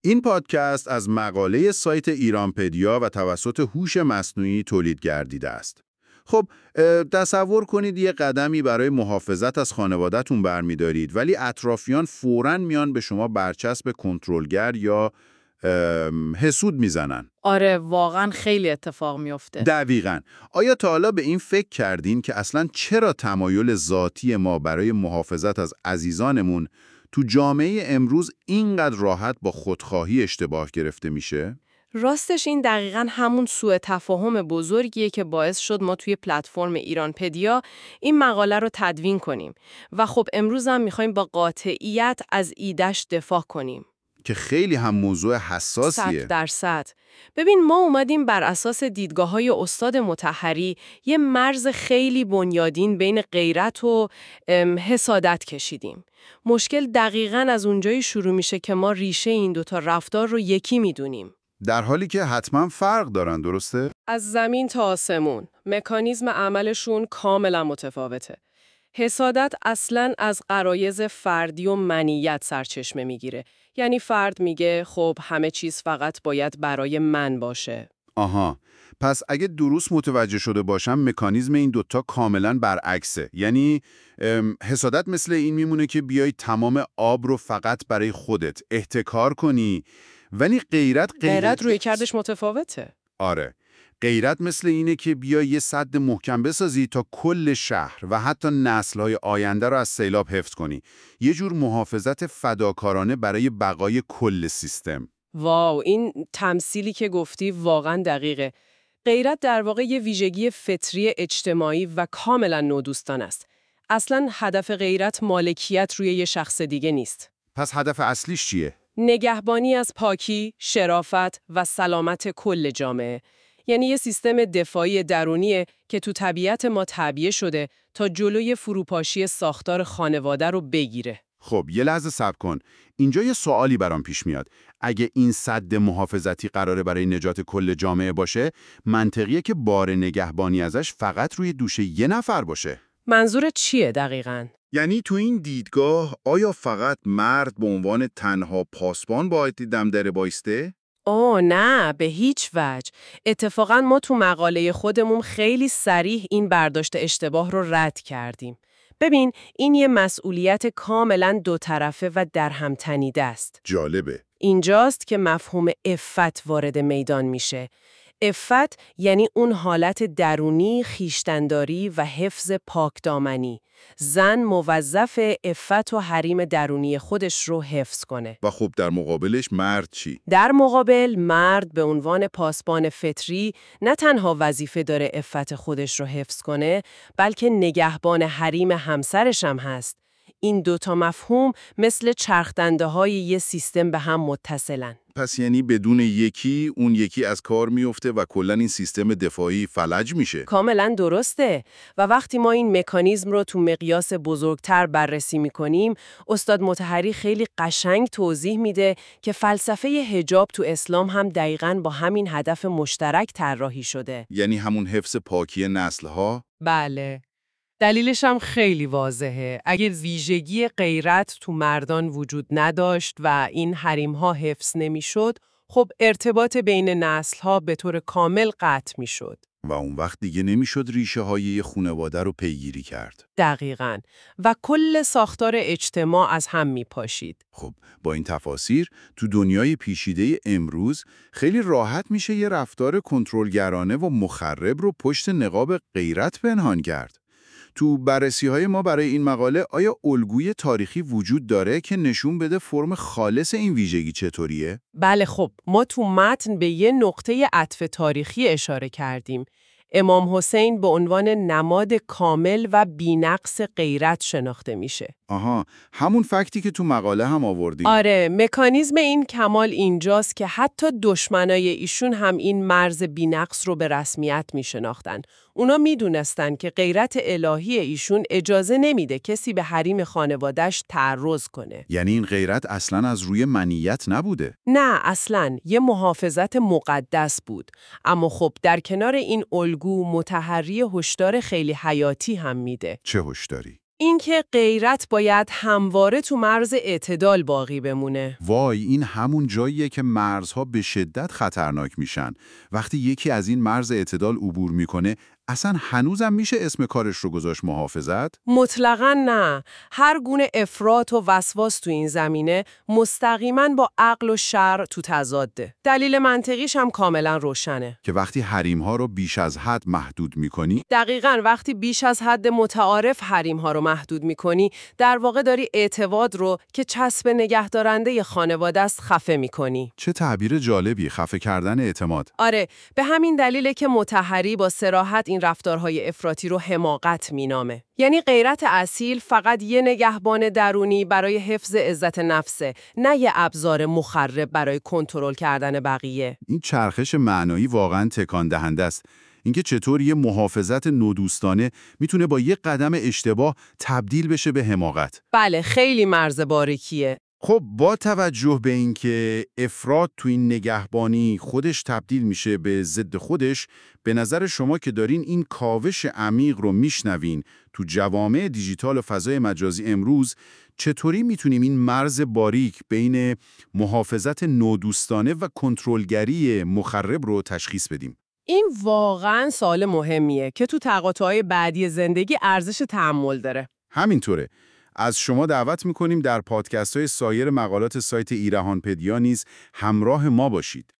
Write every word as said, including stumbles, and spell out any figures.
این پادکست از مقاله سایت ایرانپدیا و توسط هوش مصنوعی تولید گردیده است. خب تصور کنید یه قدمی برای محافظت از خانواده‌تون برمی‌دارید ولی اطرافیان فوراً میان به شما برچسب کنترلگر یا حسود میزنن. آره واقعا خیلی اتفاق میفته. دقیقاً. آیا تا حالا به این فکر کردین که اصلاً چرا تمایل ذاتی ما برای محافظت از عزیزانمون تو جامعه امروز اینقدر راحت با خودخواهی اشتباه گرفته میشه؟ راستش این دقیقاً همون سوء تفاهم بزرگیه که باعث شد ما توی پلتفرم ایرانپدیا این مقاله رو تدوین کنیم و خب امروز هم میخوایم با قاطعیت از ایده‌اش دفاع کنیم. که خیلی هم موضوع حساسیه. صد درصد. ببین ما اومدیم بر اساس دیدگاه‌های استاد مطهری یه مرز خیلی بنیادین بین غیرت و حسادت کشیدیم. مشکل دقیقاً از اونجایی شروع میشه که ما ریشه این دوتا رفتار رو یکی میدونیم. در حالی که حتما فرق دارن، درسته؟ از زمین تا آسمون، مکانیزم عملشون کاملا متفاوته. حسادت اصلاً از غرایز فردی و منیت سرچشمه میگیره. یعنی فرد میگه خب همه چیز فقط باید برای من باشه. آها. پس اگه درست متوجه شده باشم مکانیزم این دوتا کاملا برعکسه. یعنی حسادت مثل این میمونه که بیای تمام آب رو فقط برای خودت احتکار کنی، ولی غیرت غیرت, غیرت روی کردش متفاوته. آره. غیرت مثل اینه که بیای یه سد محکم بسازی تا کل شهر و حتی نسل‌های آینده رو از سیلاب حفظ کنی. یه جور محافظت فداکارانه برای بقای کل سیستم. واو، این تمثیلی که گفتی واقعا دقیقه. غیرت در واقع یه ویژگی فطری اجتماعی و کاملا نودوستان است. اصلا هدف غیرت مالکیت روی یه شخص دیگه نیست. پس هدف اصلیش چیه؟ نگهبانی از پاکی، شرافت و سلامت کل جامعه. یعنی یه سیستم دفاعی درونیه که تو طبیعت ما تعبیه شده تا جلوی فروپاشی ساختار خانواده رو بگیره. خب یه لحظه صبر کن. اینجا یه سوالی برام پیش میاد. اگه این سد محافظتی قراره برای نجات کل جامعه باشه، منطقیه که بار نگهبانی ازش فقط روی دوش یه نفر باشه. منظورت چیه دقیقاً؟ یعنی تو این دیدگاه آیا فقط مرد به عنوان تنها پاسبان باید دم در بایسته؟ اوه نه، به هیچ وجه. اتفاقاً ما تو مقاله خودمون خیلی صریح این برداشت اشتباه رو رد کردیم. ببین، این یه مسئولیت کاملاً دو طرفه و در هم تنیده است. جالبه. اینجاست که مفهوم عفت وارد میدان میشه. عفت یعنی اون حالت درونی، خویشتن‌داری و حفظ پاکدامنی. زن موظف عفت و حریم درونی خودش رو حفظ کنه. و خب در مقابلش مرد چی؟ در مقابل مرد به عنوان پاسبان فطری نه تنها وظیفه داره عفت خودش رو حفظ کنه، بلکه نگهبان حریم همسرش هم هست. این دوتا مفهوم مثل چرخدنده های یه سیستم به هم متصلن. پس یعنی بدون یکی اون یکی از کار میفته و کلاً این سیستم دفاعی فلج میشه. کاملاً درسته. و وقتی ما این مکانیزم رو تو مقیاس بزرگتر بررسی میکنیم، استاد مطهری خیلی قشنگ توضیح میده که فلسفه حجاب تو اسلام هم دقیقاً با همین هدف مشترک طراحی شده. یعنی همون حفظ پاکی نسل‌ها؟ بله. دلیلش هم خیلی واضحه. اگه ویژگی غیرت تو مردان وجود نداشت و این حریم‌ها حفظ نمی‌شد، خب ارتباط بین نسل‌ها به طور کامل قطع می‌شد. و اون وقت دیگه نمیشد ریشه های یه خانواده رو پیگیری کرد. دقیقاً. و کل ساختار اجتماع از هم می‌پاشید. خب با این تفاسیر تو دنیای پیچیده امروز خیلی راحت میشه یه رفتار کنترلگرانه و مخرب رو پشت نقاب غیرت پنهان کرد. تو بررسی‌های ما برای این مقاله آیا الگوی تاریخی وجود داره که نشون بده فرم خالص این ویژگی چطوریه؟ بله خب، ما تو متن به یه نقطه عطف تاریخی اشاره کردیم. امام حسین به عنوان نماد کامل و بی‌نقص غیرت شناخته میشه. آها، همون فکتی که تو مقاله هم آوردیم. آره، مکانیزم این کمال اینجاست که حتی دشمنای ایشون هم این مرز بی‌نقص رو به رسمیت میشناختن. اونا میدونستن که غیرت الهی ایشون اجازه نمیده کسی به حریم خانواده‌اش تعرض کنه. یعنی این غیرت اصلاً از روی منیت نبوده؟ نه، اصلاً یه محافظت مقدس بود. اما خب در کنار این الگو مطهری هشدار خیلی حیاتی هم میده. چه هشداری؟ اینکه غیرت باید همواره تو مرز اعتدال باقی بمونه. وای، این همون جاییه که مرزها به شدت خطرناک میشن. وقتی یکی از این مرز اعتدال عبور میکنه، اصلا هنوزم میشه اسم کارش رو گذاشت محافظت؟ مطلقاً نه. هر گونه افراط و وسواس تو این زمینه مستقیماً با عقل و شرع تو تضاده. دلیل منطقیش هم کاملاً روشنه. که وقتی حریم‌ها رو بیش از حد محدود میکنی، دقیقاً وقتی بیش از حد متعارف حریم‌ها رو محدود میکنی، در واقع داری اعتقاد رو که چسب نگهدارنده خانواده است خفه میکنی. چه تعبیر جالبی، خفه کردن اعتماد. آره، به همین دلیله که مطهری با صراحت این رفتارهای افراطی رو حماقت مینامه. یعنی غیرت اصیل فقط یه نگهبان درونی برای حفظ عزت نفسه، نه یه ابزار مخرب برای کنترل کردن بقیه. این چرخش معنایی واقعاً تکان دهنده است. اینکه چطور یه محافظت نودوستانه میتونه با یه قدم اشتباه تبدیل بشه به حماقت. بله، خیلی مرز باریکیه. خب با توجه به اینکه افراط تو این نگهبانی خودش تبدیل میشه به ضد خودش، به نظر شما که دارین این کاوش عمیق رو میشنوین تو جوامع دیجیتال و فضای مجازی امروز، چطوری میتونیم این مرز باریک بین محافظت نودوستانه و کنترلگری مخرب رو تشخیص بدیم؟ این واقعاً سوال مهمیه که تو تقاطع‌های بعدی زندگی ارزش تأمل داره. همینطوره. از شما دعوت میکنیم در پادکست های سایر مقالات سایت ایرهانپدیا نیز همراه ما باشید.